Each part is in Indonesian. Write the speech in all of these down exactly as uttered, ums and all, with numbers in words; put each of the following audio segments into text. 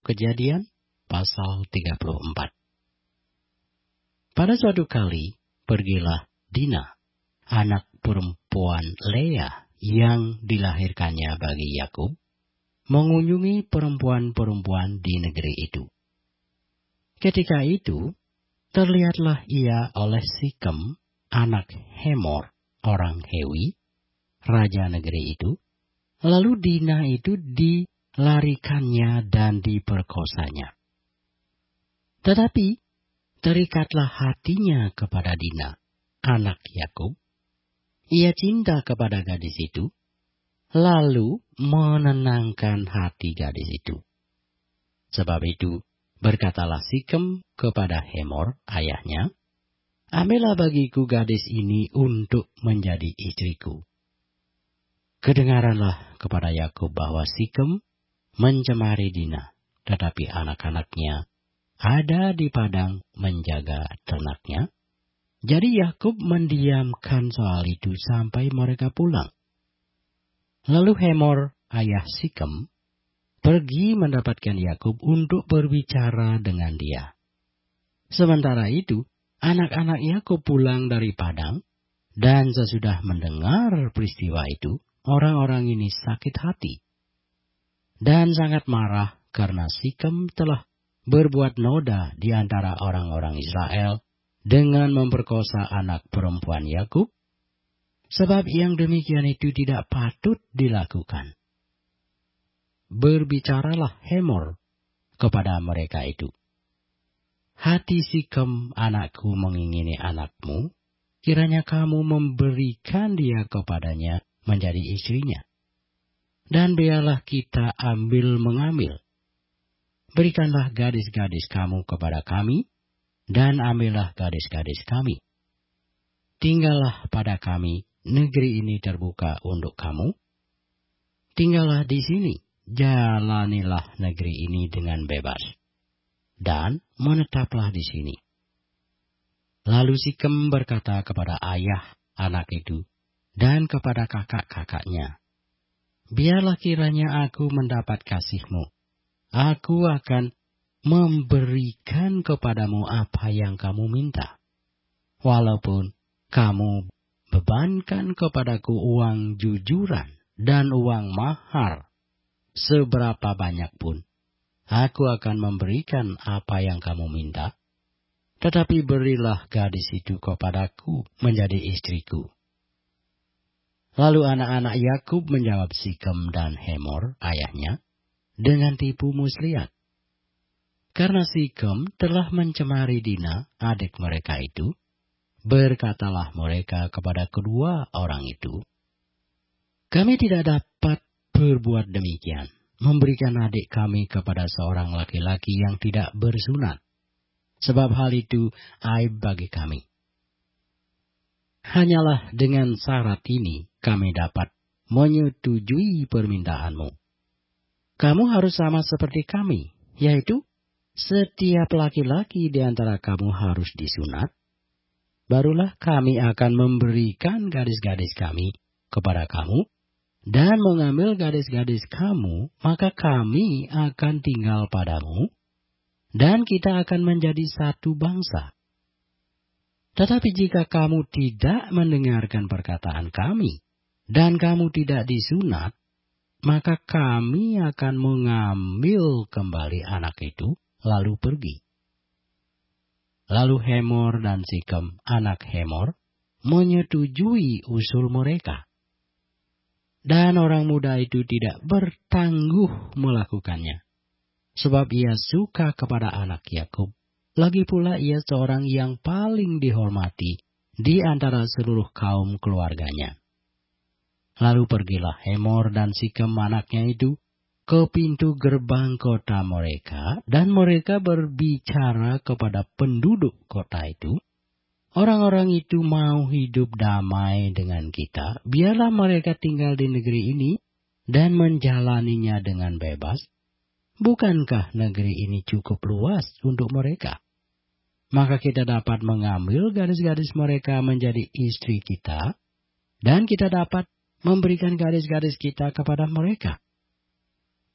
Kejadian pasal tiga puluh empat. Pada suatu kali, pergilah Dina, anak perempuan Lea yang dilahirkannya bagi Yakub, mengunjungi perempuan-perempuan di negeri itu. Ketika itu, terlihatlah ia oleh Sikem, anak Hemor, orang Hewi, raja negeri itu. Lalu Dina itu dilarikannya dan diperkosanya. Tetapi terikatlah hatinya kepada Dina, anak Yakub. Ia cinta kepada gadis itu, lalu menenangkan hati gadis itu. Sebab itu berkatalah Sikem kepada Hemor, ayahnya, "Ambillah bagiku gadis ini untuk menjadi istriku." Kedengaranlah kepada Yakub bahwa Sikem mencemari Dina, tetapi anak-anaknya ada di padang menjaga ternaknya. Jadi Yakub mendiamkan soal itu sampai mereka pulang. Lalu Hemor, ayah Sikem, pergi mendapatkan Yakub untuk berbicara dengan dia. Sementara itu, anak-anak Yakub pulang dari padang, dan sesudah mendengar peristiwa itu, orang-orang ini sakit hati dan sangat marah karena Sikem telah berbuat noda di antara orang-orang Israel dengan memperkosa anak perempuan Yakub, sebab yang demikian itu tidak patut dilakukan. Berbicaralah Hemor kepada mereka itu, "Hati Sikem anakku mengingini anakmu, kiranya kamu memberikan dia kepadanya menjadi istrinya. Dan biarlah kita ambil mengambil. Berikanlah gadis-gadis kamu kepada kami, dan ambillah gadis-gadis kami. Tinggallah pada kami, negeri ini terbuka untuk kamu. Tinggallah di sini, jalanilah negeri ini dengan bebas, dan menetaplah di sini." Lalu Sikem berkata kepada ayah anak itu, dan kepada kakak-kakaknya, "Biarlah kiranya aku mendapat kasihmu. Aku akan memberikan kepadamu apa yang kamu minta. Walaupun kamu bebankan kepadaku uang jujuran dan uang mahar, seberapa banyak pun, aku akan memberikan apa yang kamu minta. Tetapi berilah gadis itu kepadaku menjadi istriku." Lalu anak-anak Yakub menjawab Sikem dan Hemor, ayahnya, dengan tipu muslihat. Karena Sikem telah mencemari Dina, adik mereka itu, berkatalah mereka kepada kedua orang itu, "Kami tidak dapat berbuat demikian, memberikan adik kami kepada seorang laki-laki yang tidak bersunat, sebab hal itu aib bagi kami. Hanyalah dengan syarat ini kami dapat menyetujui permintaanmu. Kamu harus sama seperti kami, yaitu setiap laki-laki di antara kamu harus disunat. Barulah kami akan memberikan gadis-gadis kami kepada kamu, dan mengambil gadis-gadis kamu, maka kami akan tinggal padamu, dan kita akan menjadi satu bangsa. Tetapi jika kamu tidak mendengarkan perkataan kami, dan kamu tidak disunat, maka kami akan mengambil kembali anak itu, lalu pergi." Lalu Hemor dan Sikem, anak Hemor, menyetujui usul mereka. Dan orang muda itu tidak bertangguh melakukannya, sebab ia suka kepada anak Yakub. Lagi pula ia seorang yang paling dihormati di antara seluruh kaum keluarganya. Lalu pergilah Hemor dan Sikem anaknya itu ke pintu gerbang kota mereka, dan mereka berbicara kepada penduduk kota itu, "Orang-orang itu mau hidup damai dengan kita, biarlah mereka tinggal di negeri ini dan menjalaninya dengan bebas. Bukankah negeri ini cukup luas untuk mereka? Maka kita dapat mengambil gadis-gadis mereka menjadi istri kita, dan kita dapat memberikan gadis-gadis kita kepada mereka."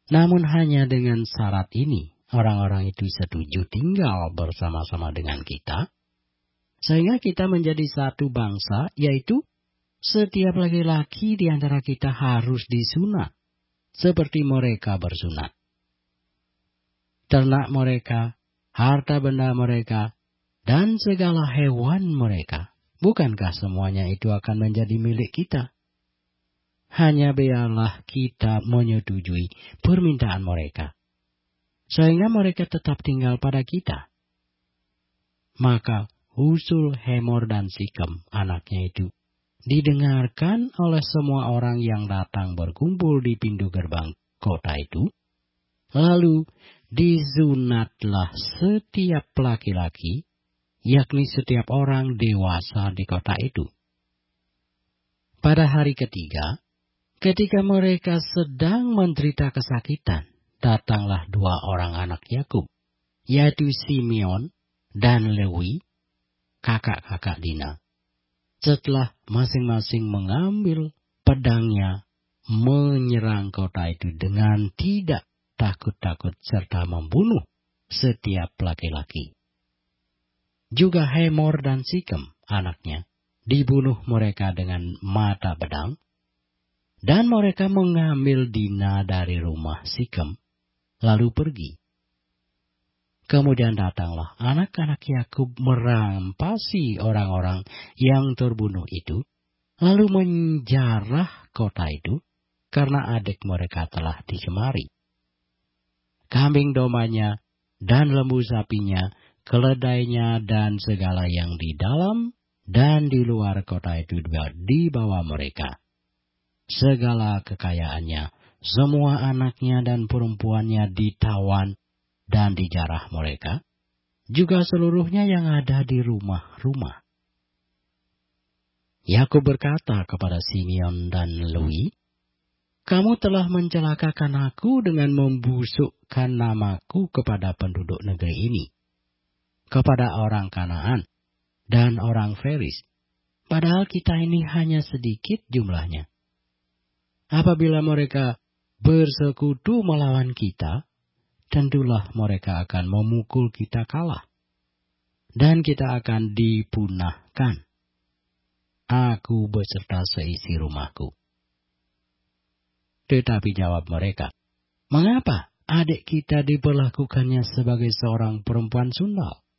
Namun hanya dengan syarat ini, orang-orang itu setuju tinggal bersama-sama dengan kita, sehingga kita menjadi satu bangsa, yaitu setiap laki-laki di antara kita harus disunat, seperti mereka bersunat. Ternak mereka, harta benda mereka, dan segala hewan mereka, bukankah semuanya itu akan menjadi milik kita? Hanya biarlah kita menyetujui permintaan mereka, sehingga mereka tetap tinggal pada kita. Maka usul Hemor dan Sikem, anaknya itu, didengarkan oleh semua orang yang datang berkumpul di pintu gerbang kota itu. Lalu disunatlah setiap laki-laki, yakni setiap orang dewasa di kota itu. Pada hari ketiga, ketika mereka sedang menderita kesakitan, datanglah dua orang anak Yakub, yaitu Simeon dan Lewi, kakak-kakak Dina. Setelah masing-masing mengambil pedangnya, menyerang kota itu dengan tidak takut-takut serta membunuh setiap laki-laki. Juga Hemor dan Sikem, anaknya, dibunuh mereka dengan mata pedang, dan mereka mengambil Dina dari rumah Sikem, lalu pergi. Kemudian datanglah anak-anak Yakub merampasi orang-orang yang terbunuh itu, lalu menjarah kota itu, karena adik mereka telah dicemari. Kambing domanya dan lembu sapinya, keledainya dan segala yang di dalam dan di luar kota itu juga dibawa mereka. Segala kekayaannya, semua anaknya dan perempuannya ditawan dan dijarah mereka, juga seluruhnya yang ada di rumah-rumah. Yakub berkata kepada Simeon dan Lewi, "Kamu telah mencelakakan aku dengan membusukkan namaku kepada penduduk negeri ini, kepada orang Kanaan dan orang Feris, padahal kita ini hanya sedikit jumlahnya. Apabila mereka bersekutu melawan kita, tentulah mereka akan memukul kita kalah, dan kita akan dipunahkan, aku beserta seisi rumahku." Tetapi jawab mereka, "Mengapa adik kita diperlakukannya sebagai seorang perempuan sundal?